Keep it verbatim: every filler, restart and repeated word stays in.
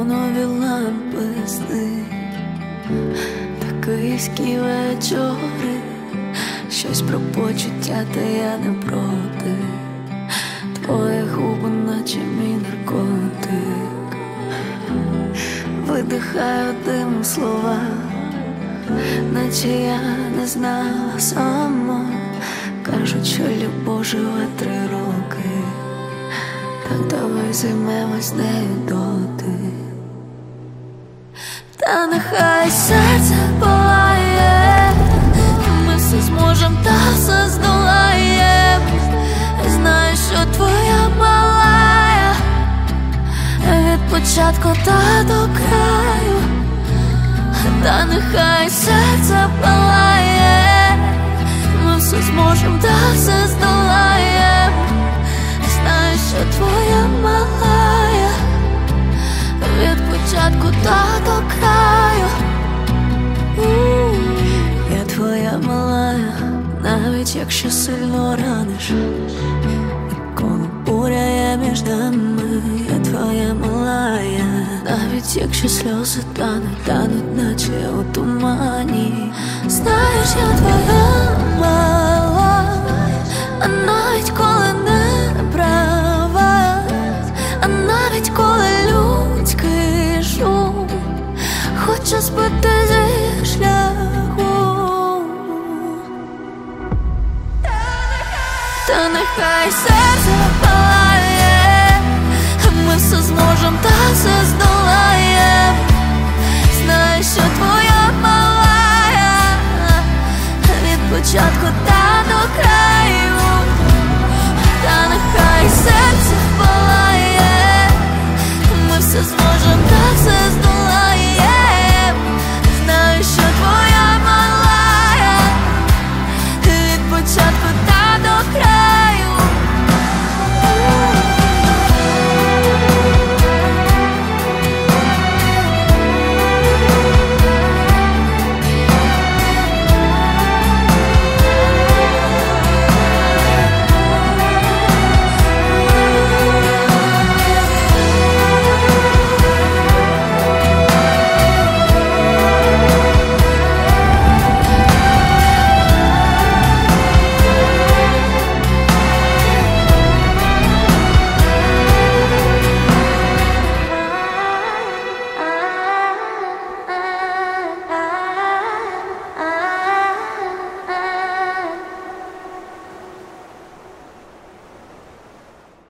неонові лампи сни, та київські вечори, щось про почуття, та я не проти. Твої губи, наче мій наркотик, видихаю дим слова, наче я не знала сама. Кажуть, що любов живе три роки, так давай займемось нею доти. Та нехай серце палає, ми все зможем та все здолаєм. Знаю, що твоя малая від початку та до краю. Та нехай серце палає, ми все зможем та все здолаєм. Знаю, що твоя малая від початку та до краю. Я твоя малая, навіть якщо сильно раниш, і коли буря є між нами. Я твоя малая, навіть якщо сльози тануть, тануть, наче у тумані. Знаєш, я твоя малая, а навіть коли не права, а навіть коли людський шум хоче збити зі шляху. Та нехай серце палає, ми все зможем та все здолаєм. Знаю, що твоя малая від початку та до краю.